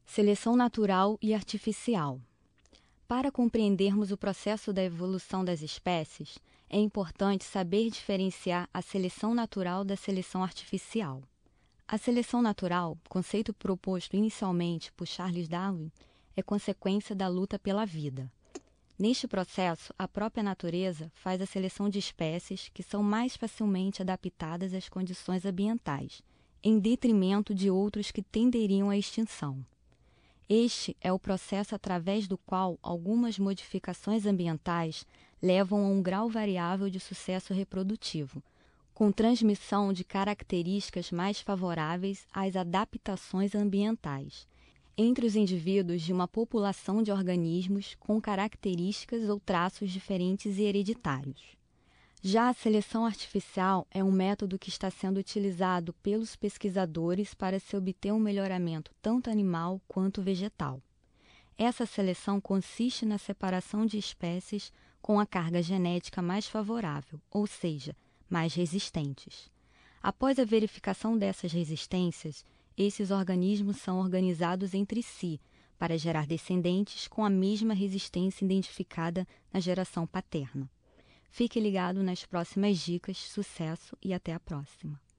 Seleção natural e artificial. Para compreendermos o processo da evolução das espécies, é importante saber diferenciar a seleção natural da seleção artificial. A seleção natural, conceito proposto inicialmente por Charles Darwin, é consequência da luta pela vida. Neste processo, a própria natureza faz a seleção de espécies que são mais facilmente adaptadas às condições ambientais, em detrimento de outros que tenderiam à extinção. Este é o processo através do qual algumas modificações ambientais levam a um grau variável de sucesso reprodutivo, com transmissão de características mais favoráveis às adaptações ambientais, entre os indivíduos de uma população de organismos com características ou traços diferentes e hereditários. Já a seleção artificial é um método que está sendo utilizado pelos pesquisadores para se obter um melhoramento tanto animal quanto vegetal. Essa seleção consiste na separação de espécies com a carga genética mais favorável, ou seja, mais resistentes. Após a verificação dessas resistências, esses organismos são organizados entre si para gerar descendentes com a mesma resistência identificada na geração paterna. Fique ligado nas próximas dicas, sucesso e até a próxima!